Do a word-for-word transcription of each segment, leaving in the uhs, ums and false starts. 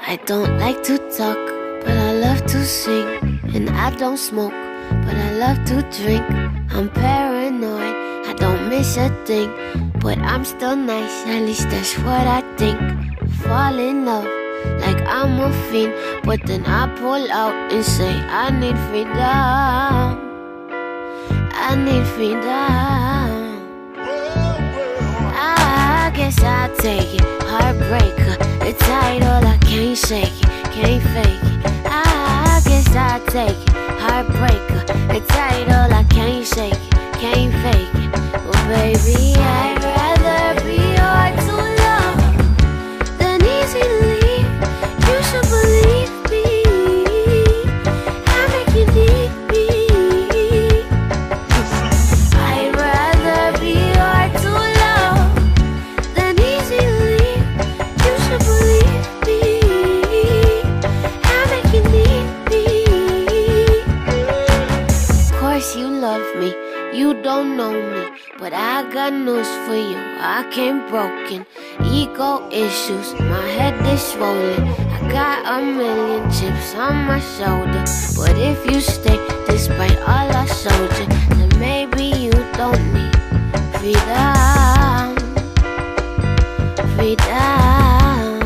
I don't like to talk, but I love to sing. And I don't smoke, but I love to drink. I'm paranoid, I don't miss a thing. But I'm still nice, at least that's what I think. Fall in love, like I'm a fiend. But then I pull out and say I need freedom. I need freedom. I guess I'll take it, heartbreaker. The title, I can't shake it, can't fake it. I guess I'll take it, heartbreaker. The title, I can't shake it, can't fake it. Well, baby, I'd rather be hard to love than easy to leave. You should believe me, I make you need me. I'd rather be hard to love than easy to leave. You should believe me, I make you need me. Of course you love me, you don't know me, but I got news for you, I came broken. Ego issues, my head is swollen. I got a million chips on my shoulder. But if you stay, despite all I showed you, then maybe you don't need freedom. Freedom.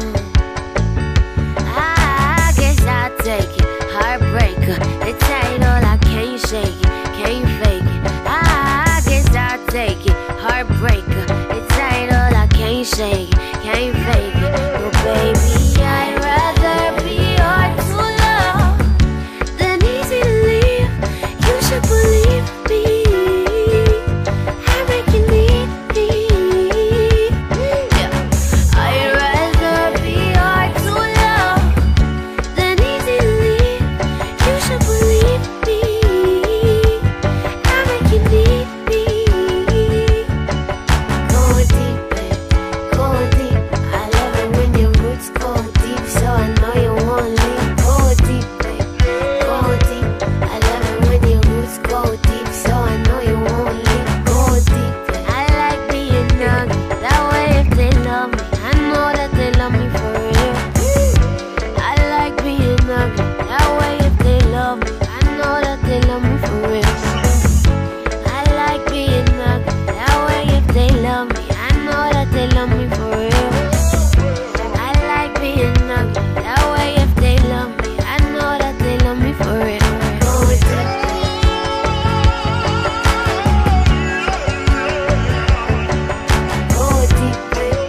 I guess I'll take it, heartbreaker. The title, I can't shake it, can't fake it. I guess I'll take it, heartbreaker. The title, I can't shake it, can't fake it. But baby, I'd rather be hard to love than easy to leave. You should believe me, I make you need me. Yeah. I'd rather be hard to love than easy to leave. You should believe me, I make you need me. Go deep, babe, go deep. I love it when your roots go deep, so I know you won't leave. Go deep, babe, go deep. I love it when your roots go deep, so I know you won't leave. Go deep, babe. I like being young, that way if they love me, I know that they love me for real. I like being ugly, that way if they love me, I know that they love me for real. I like being ugly, that way if they love me, I know that they love me for real. I like being ugly, that way if they love me, I know that they love me for real. Go deep. Go deep, babe.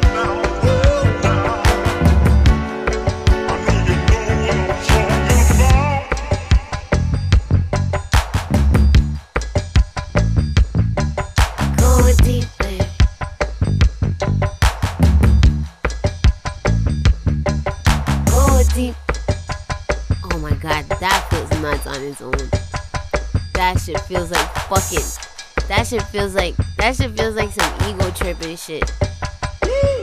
Go deep, babe. Go deep. Oh my god, that feels nuts on its own. That shit feels like fucking. That shit feels like. That shit feels like some ego tripping shit.